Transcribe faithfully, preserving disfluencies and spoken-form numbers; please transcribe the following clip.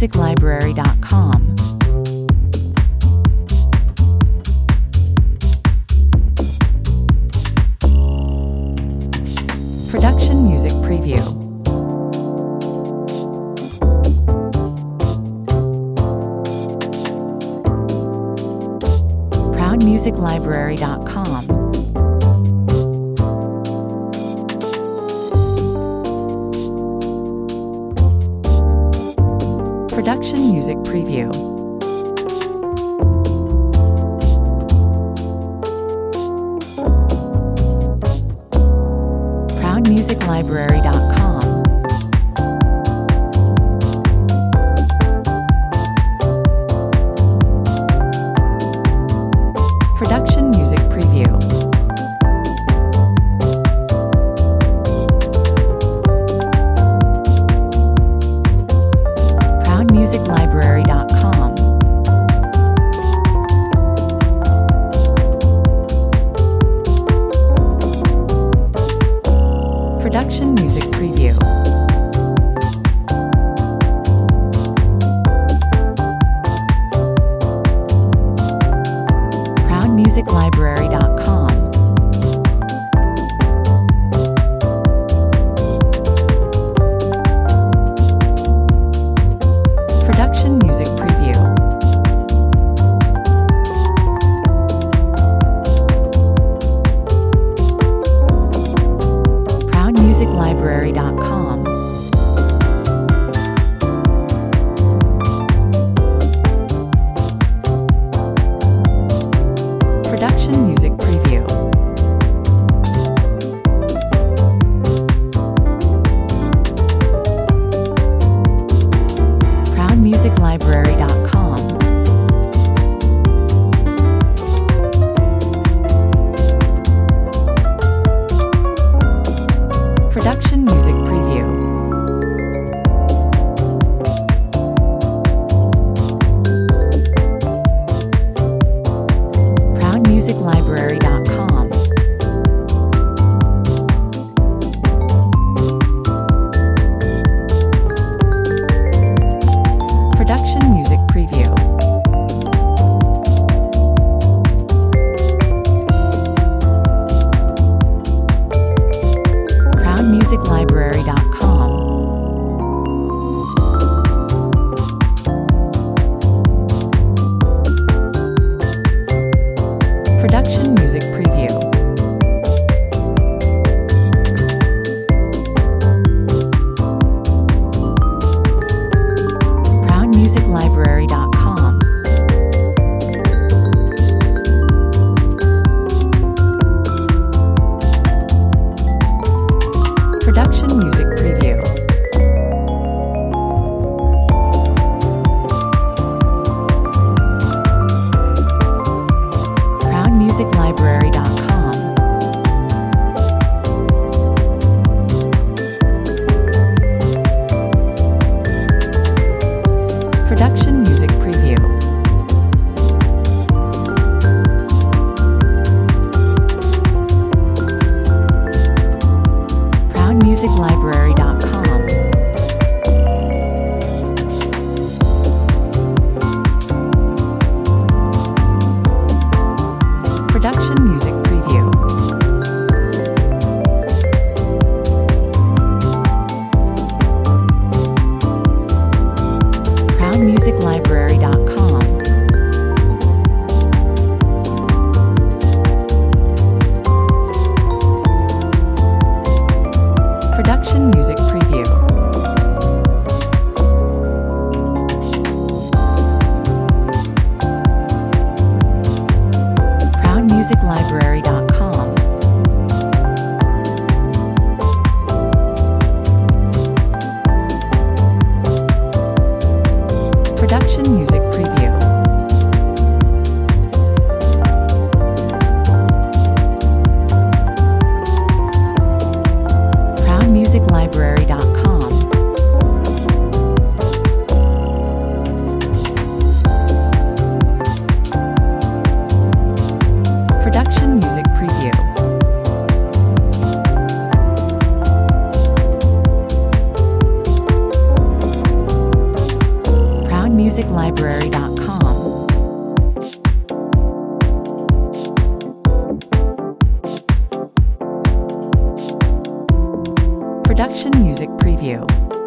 music library dot com. Production Music Preview. proud music library dot com. Production Music Preview. proud music library dot com. Production Music Preview. proud music library dot com. Production Music Preview. proud music library dot com. Production Music Preview. proud music library dot com. Production Music Preview. proud music library dot com. Production Music Preview. proud music library dot com. Production Music Preview. proud music library dot com. Production Music Preview. proud music library dot com. Production Music Preview. proud music library dot com. Production Music Preview. proud music library dot com. Production Music Preview. proud music library dot com. Production Music Preview. music library dot com. Production Music Preview.